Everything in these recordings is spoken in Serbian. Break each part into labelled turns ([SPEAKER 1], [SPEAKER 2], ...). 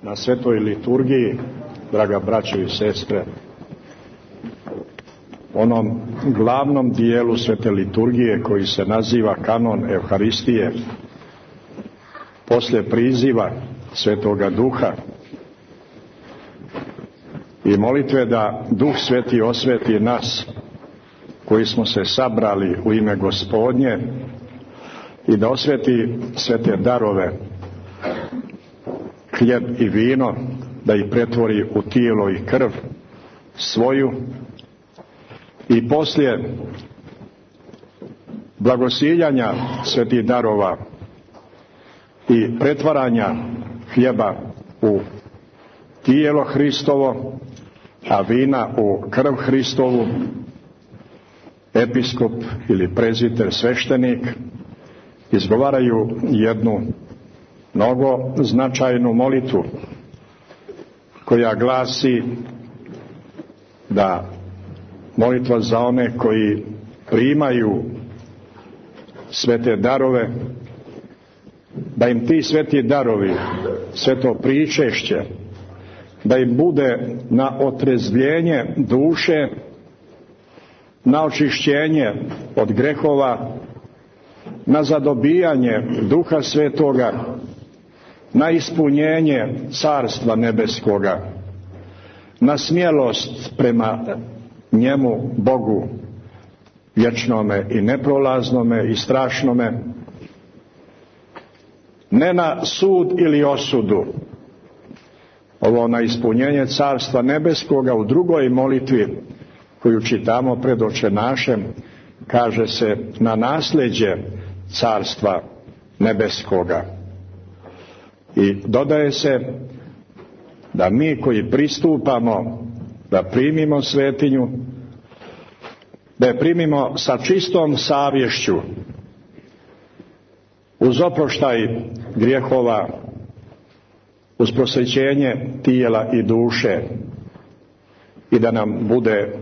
[SPEAKER 1] na svetoj liturgiji, draga braćo i sestre, onom glavnom dijelu svete liturgije koji se naziva kanon Evharistije, poslije priziva Svetoga Duha i molitve da Duh Sveti osveti nas koji smo se sabrali u ime Gospodnje i da osveti svete darove, hljeb i vino, da ih pretvori u tijelo i krv svoju, i poslije blagosiljanja svetih darova i pretvaranja hljeba u tijelo Hristovo, a vina u krv Hristovu, episkop ili prezbiter, sveštenik izgovaraju jednu mnogo značajnu molitvu koja glasi da molitva za one koji primaju svete darove, da im ti sveti darovi, sveto pričešće, da im bude na otrezvljenje duše, na očišćenje od grehova, na zadobijanje Duha Svetoga, na ispunjenje Carstva Nebeskoga, na smjelost prema njemu, Bogu, vječnome i neprolaznome i strašnome, ne na sud ili osudu. Ovo na ispunjenje Carstva Nebeskoga u drugoj molitvi koju čitamo pred Očenašem kaže se na nasljeđe Carstva Nebeskoga. I dodaje se da mi koji pristupamo da primimo svetinju, da je primimo sa čistom savješću, uz oproštaj grijehova, uz prosvećenje tijela i duše, i da nam bude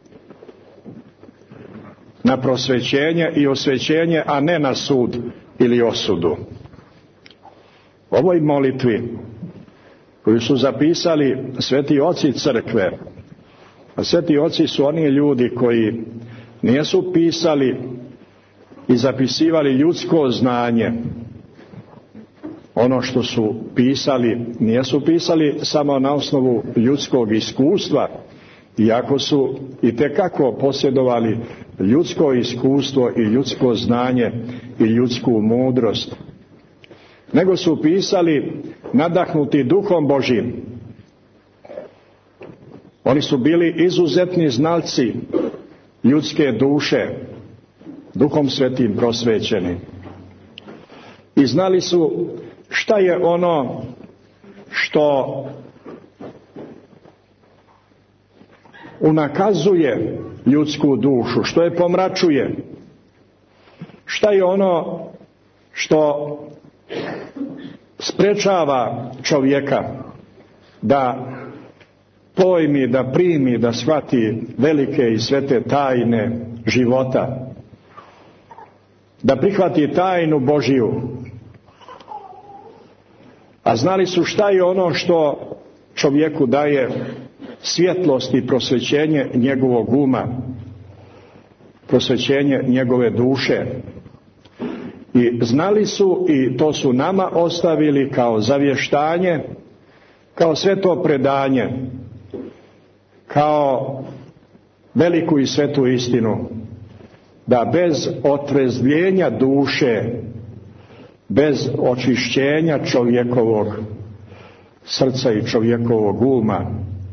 [SPEAKER 1] na prosvećenje i osvećenje, a ne na sud ili osudu. Ovoj molitvi koju su zapisali sveti oci crkve, a sveti oci su oni ljudi koji nisu pisali i zapisivali ljudsko znanje. Ono što su pisali, nisu pisali samo na osnovu ljudskog iskustva, iako su itekako posjedovali ljudsko iskustvo i ljudsko znanje i ljudsku mudrost, nego su pisali nadahnuti Duhom Božjim. Oni su bili izuzetni znalci ljudske duše, Duhom Svetim prosvećeni. I znali su šta je ono što unakazuje ljudsku dušu, što je pomračuje, šta je ono što sprečava čovjeka da pojmi, da primi, da shvati velike i svete tajne života, da prihvati tajnu Božiju. A znali su šta je ono što čovjeku daje svjetlost i prosvećenje njegovog uma, prosvećenje njegove duše. I znali su, i to su nama ostavili kao zavještanje, kao sveto predanje, kao veliku i svetu istinu, da bez otrezvljenja duše, bez očišćenja čovjekovog srca i čovjekovog uma,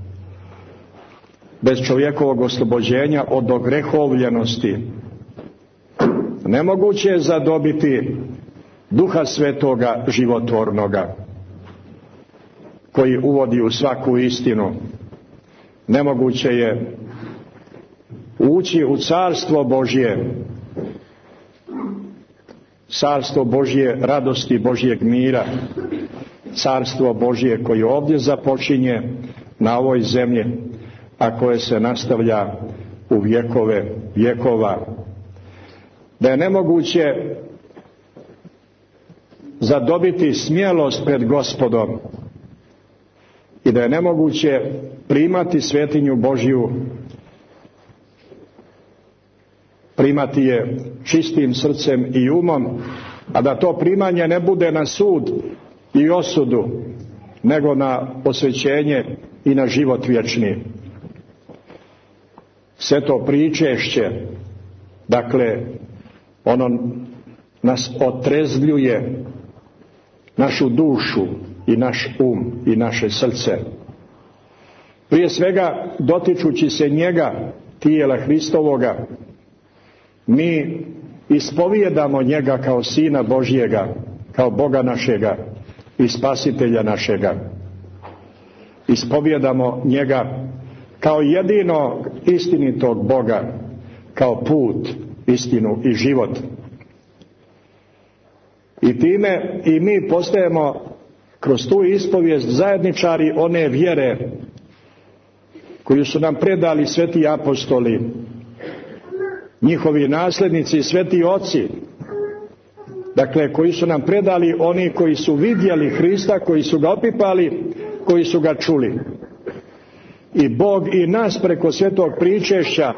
[SPEAKER 1] bez čovjekovog oslobođenja od ogrehovljenosti, nemoguće je zadobiti Duha Svetoga životvornoga, koji uvodi u svaku istinu. Nemoguće je ući u Carstvo Božje, Carstvo Božje radosti, Božjeg mira, Carstvo Božje koje ovdje započinje na ovoj zemlji, a koje se nastavlja u vjekove vjekova. Da je nemoguće zadobiti smjelost pred Gospodom, i da je nemoguće primati svetinju Božju, primati je čistim srcem i umom, a da to primanje ne bude na sud i osudu, nego na posvećenje i na život vječni. Sve to pričešće, dakle, ono nas otrezljuje, našu dušu i naš um i naše srce. Prije svega, dotičući se njega, tijela Hristovoga, mi ispovijedamo njega kao Sina Božjega, kao Boga našega i Spasitelja našega. Ispovijedamo njega kao jedinog istinitog Boga, kao put, istinu i život. I time i mi postajemo kroz tu ispovijest zajedničari one vjere koju su nam predali sveti apostoli, njihovi nasljednici, sveti oci, dakle koji su nam predali oni koji su vidjeli Hrista, koji su ga opipali, koji su ga čuli. I Bog i nas preko svetog pričešća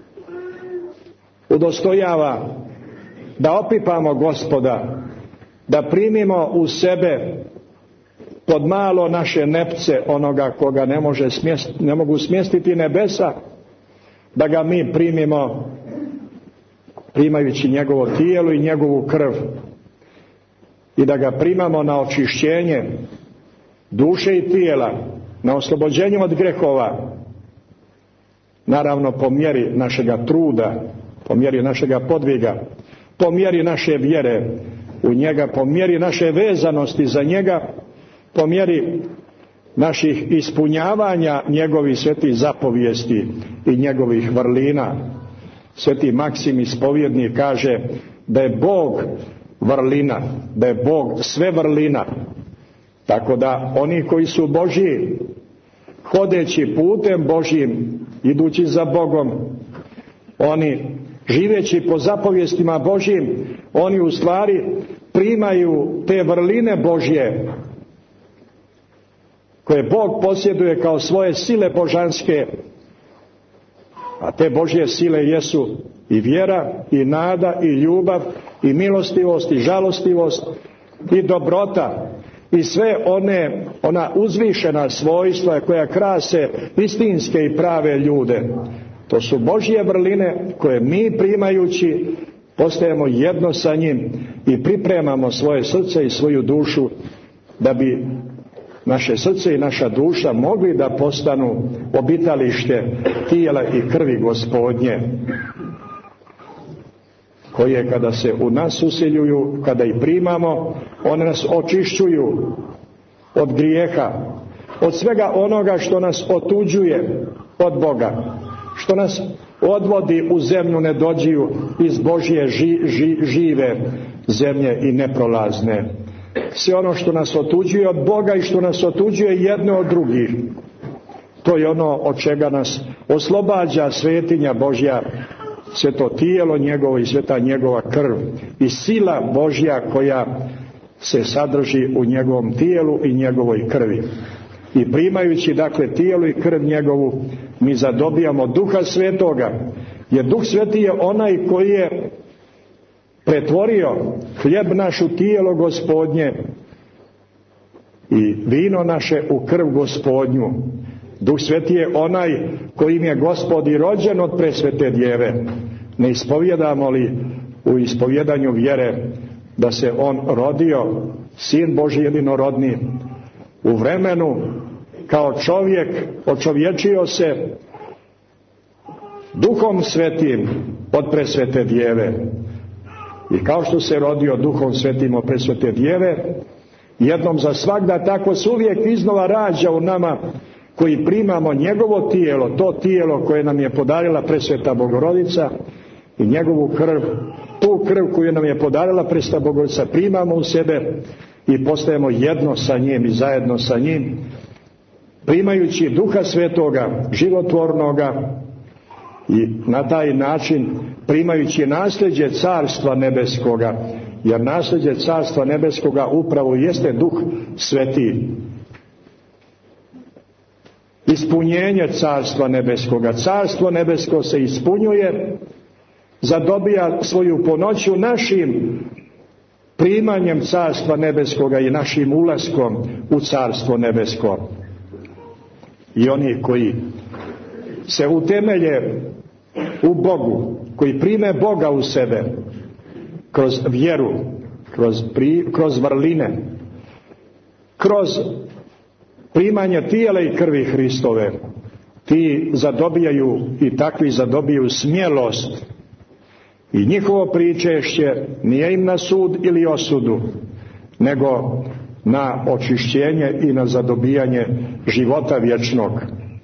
[SPEAKER 1] udostojava da opipamo Gospoda, da primimo u sebe pod malo naše nepce onoga koga ne mogu smjestiti nebesa, da ga mi primimo primajući njegovo tijelo i njegovu krv i da ga primamo na očišćenje duše i tijela, na oslobođenje od grehova, naravno po mjeri našega truda, po mjeri našega podviga, po mjeri naše vjere u njega, po mjeri naše vezanosti za njega, po mjeri naših ispunjavanja njegovih svetih zapovijesti i njegovih vrlina. Sveti Maksim ispovjednik kaže da je Bog vrlina, da je Bog sve vrlina. Tako da oni koji su Božji, hodeći putem Božjim, idući za Bogom, oni živeći po zapovjestima Božjim, oni u stvari primaju te vrline Božje koje Bog posjeduje kao svoje sile božanske, a te Božje sile jesu i vjera, i nada, i ljubav, i milostivost, i žalostivost, i dobrota, i sve ona uzvišena svojstva koja krase istinske i prave ljude. To su Božje vrline koje mi primajući postajemo jedno sa njim i pripremamo svoje srce i svoju dušu da bi naše srce i naša duša mogli da postanu obitalište tijela i krvi Gospodnje, koje kada se u nas usiljuju, kada ih primamo, one nas očišćuju od grijeha, od svega onoga što nas otuđuje od Boga, što nas odvodi u zemlju nedođiju iz Božje žive zemlje i neprolazne. Sve ono što nas otuđuje od Boga i što nas otuđuje jedno od drugih, to je ono od čega nas oslobađa svetinja Božja, sveto tijelo njegovo i sveta njegova krv i sila Božja koja se sadrži u njegovom tijelu i njegovoj krvi. I primajući dakle tijelo i krv njegovu, mi zadobijamo Duha Svetoga, jer Duh Sveti je onaj koji je pretvorio hljeb naš u tijelo Gospodnje i vino naše u krv Gospodnju. Duh Sveti je onaj kojim je Gospod i rođen od presvete djeve. Ne ispovjedamo li u ispovjedanju vjere da se on rodio, Sin Božji jedinorodni, u vremenu kao čovjek, očovječio se Duhom Svetim od presvete djeve. I kao što se rodio Duhom Svetim od presvete djeve, jednom za svagda, tako se uvijek iznova rađa u nama koji primamo njegovo tijelo, to tijelo koje nam je podarila presveta Bogorodica, i njegovu krv, tu krv koju nam je podarila presveta Bogorodica, primamo u sebe i postajemo jedno sa njim i zajedno sa njim, primajući Duha Svetoga, životvornoga, i na taj način primajući nasljeđe Carstva Nebeskoga, jer nasljeđe Carstva Nebeskoga upravo jeste Duh Sveti. ispunjenje Carstva Nebeskoga. Carstvo Nebesko se ispunjuje, zadobija svoju punoću našim primanjem Carstva Nebeskoga i našim ulaskom u Carstvo Nebesko. I oni koji se utemelje u Bogu, koji prime Boga u sebe kroz vjeru, kroz vrline, kroz primanje tijela i krvi Hristove, ti zadobijaju i takvi zadobiju smjelost. I njihovo pričešće nije im na sud ili osudu, nego na očišćenje i na zadobijanje života vječnog,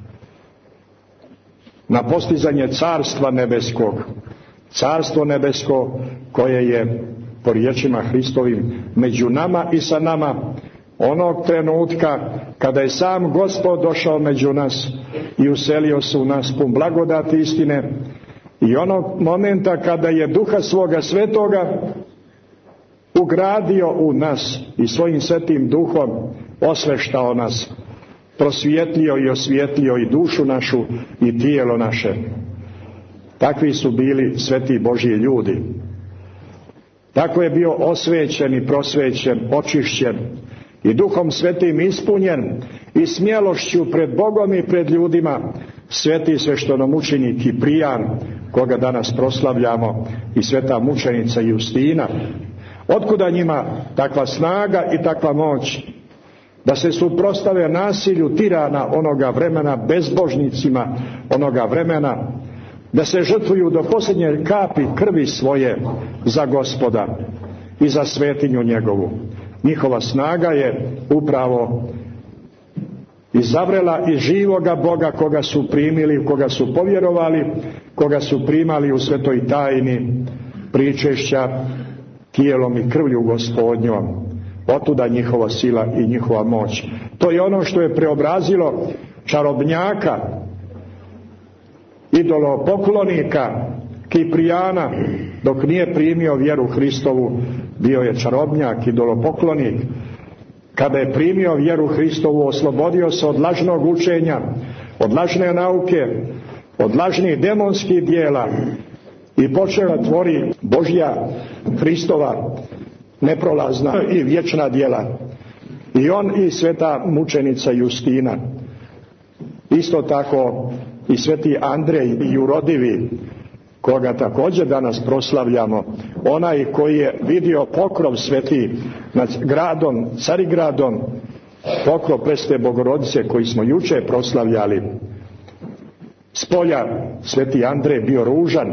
[SPEAKER 1] na postizanje Carstva Nebeskog. Carstvo Nebesko koje je, po riječima Hristovim, među nama i sa nama onog trenutka kada je sam Gospod došao među nas i uselio se u nas pun blagodati istine, i onog momenta kada je Duha svoga svetoga ugradio u nas i svojim svetim duhom osveštao nas, prosvijetlio i osvijetlio i dušu našu i tijelo naše. Takvi su bili sveti Božji ljudi. Tako je bio osvećen i prosvećen, očišćen i Duhom Svetim ispunjen i smjelošću pred Bogom i pred ljudima sveti sveštenomučenik Kiprijan, koga danas proslavljamo, i sveta mučenica Justina. Otkuda njima takva snaga i takva moć da se suprotstave nasilju tirana onoga vremena, bezbožnicima onoga vremena, da se žrtvuju do posljednje kapi krvi svoje za Gospoda i za svetinju njegovu? Njihova snaga je upravo izavrela iz živoga Boga koga su primili, koga su povjerovali, koga su primali u svetoj tajni pričešća tijelom i krvlju Gospodnjom. Otuda njihova sila i njihova moć. To je ono što je preobrazilo čarobnjaka, idolopoklonika Kiprijana, dok nije primio vjeru Hristovu. Bio je čarobnjak, idolopoklonik. Kada je primio vjeru Hristovu, oslobodio se od lažnog učenja, od lažne nauke, od lažnih demonskih dijela i počeo tvori Božja, Hristova, neprolazna i vječna djela. I on i sveta mučenica Justina. Isto tako i sveti Andrej i Jurodivi, koga također danas proslavljamo, onaj koji je vidio pokrov sveti nad gradom, Carigradom, pokrov Presvete Bogorodice koji smo jučer proslavljali. S polja sveti Andrej bio ružan,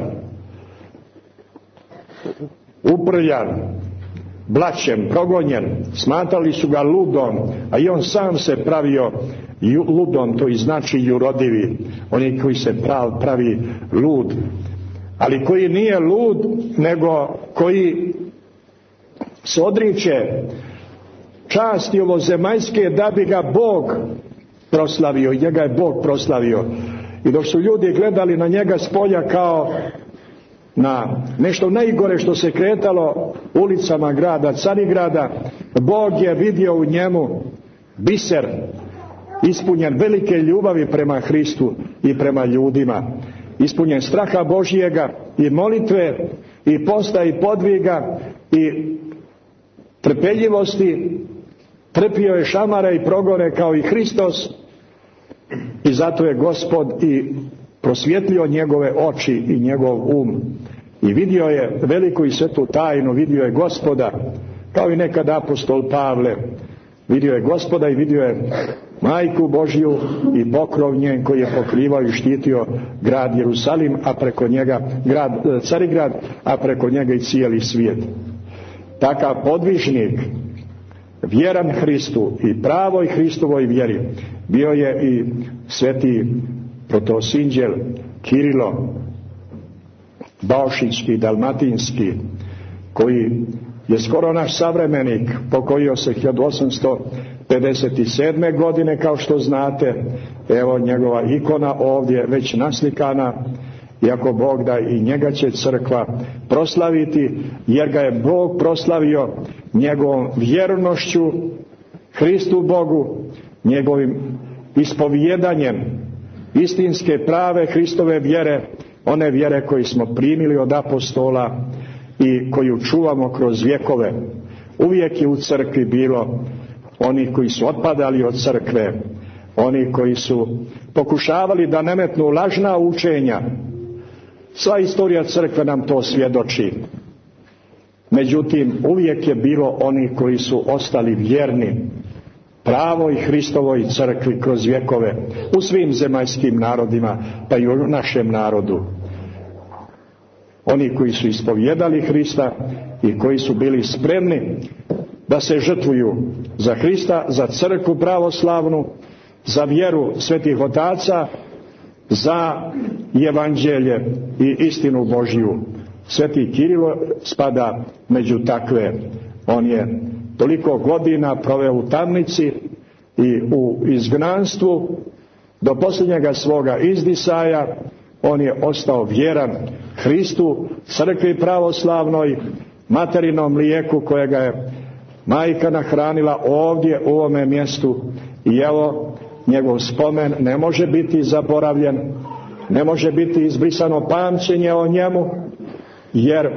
[SPEAKER 1] uprljan, blaćem, progonjen, smatrali su ga ludom, a i on sam se pravio ludom, to i znači jurodivi, oni koji se pravi lud, ali koji nije lud, nego koji se odriče časti ovozemaljske da bi ga Bog proslavio, i njega je Bog proslavio. I dok su ljudi gledali na njega s polja kao na nešto najgore što se kretalo ulicama grada Carigrada, Bog je vidio u njemu biser ispunjen velike ljubavi prema Hristu i prema ljudima, ispunjen straha Božjega i molitve i posta i podviga i trpeljivosti. Trpio je šamare i progone kao i Hristos, i zato je Gospod i prosvjetlio njegove oči i njegov um i vidio je veliku i svetu tajnu, vidio je Gospoda, kao i nekad apostol Pavle. Vidio je Gospoda i vidio je Majku Božju i pokrov njen koji je pokrivao i štitio grad Jerusalim, a preko njega grad Carigrad, a preko njega i cijeli svijet. Takav podvižnik, vjeran Hristu i pravoj Hristovoj vjeri, bio je i sveti protosinđel Kirilo, Baušički, dalmatinski, koji je skoro naš savremenik, pokojio se 1857. godine, kao što znate. Evo njegova ikona ovdje već naslikana, iako Bog da, i njega će crkva proslaviti, jer ga je Bog proslavio njegovom vjernošću Hristu Bogu, njegovim ispovjedanjem istinske prave Hristove vjere, one vjere koju smo primili od apostola i koju čuvamo kroz vjekove. Uvijek je u crkvi bilo oni koji su otpadali od crkve, oni koji su pokušavali da nametnu lažna učenja. Sva istorija crkve nam to svjedoči. Međutim, uvijek je bilo oni koji su ostali vjerni pravoj Hristovoj crkvi kroz vjekove, u svim zemaljskim narodima, pa i u našem narodu. Oni koji su ispovjedali Hrista i koji su bili spremni da se žrtvuju za Hrista, za crkvu pravoslavnu, za vjeru svetih otaca, za evanđelje i istinu Božju. Sveti Kirilo spada među takve. On je toliko godina proveo u tamnici i u izgnanstvu do posljednjega svoga izdisaja. On je ostao vjeran Hristu, crkvi pravoslavnoj, materinom mlijeku kojega je majka nahranila ovdje u ovome mjestu. I evo, njegov spomen ne može biti zaboravljen, ne može biti izbrisano pamćenje o njemu, jer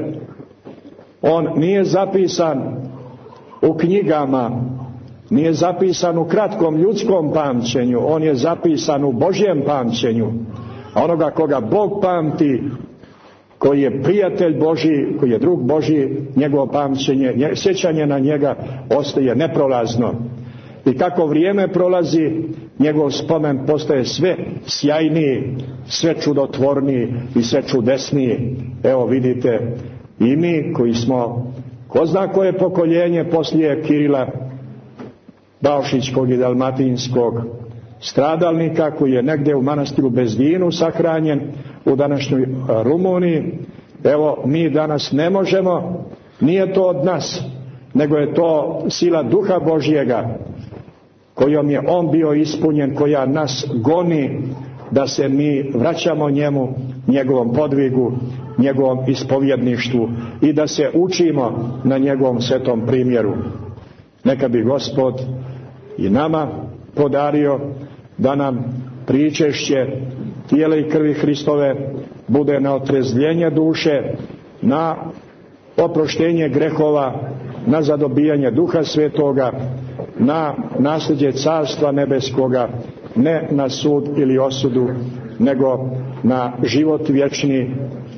[SPEAKER 1] on nije zapisan u knjigama, nije zapisan u kratkom ljudskom pamćenju, on je zapisan u Božjem pamćenju. A onoga koga Bog pamti, koji je prijatelj Božji, koji je drug Božji, njegovo pamćenje, sjećanje na njega ostaje neprolazno. I kako vrijeme prolazi, njegov spomen postaje sve sjajniji, sve čudotvorniji i sve čudesniji. Evo vidite, i mi koji smo, ko zna koje pokoljenje poslije Kirila Baušićkog i Dalmatinskog stradalnika, koji je negdje u manastiru Bezdinu sahranjen u današnjoj Rumuniji. Evo, mi danas ne možemo, nije to od nas, nego je to sila Duha Božjega kojom je on bio ispunjen, koja nas goni da se mi vraćamo njemu, njegovom podvigu, njegovom ispovjedništvu i da se učimo na njegovom svetom primjeru. Neka bi Gospod i nama podario da nam pričešće tijela i krvi Hristove bude na otrezljenje duše, na oproštenje grehova, na zadobijanje Duha Svetoga, na nasljeđe Carstva Nebeskoga, ne na sud ili osudu, nego na život vječni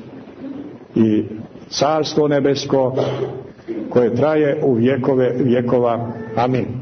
[SPEAKER 1] i Carstvo Nebesko koje traje u vjekove vjekova. Amin.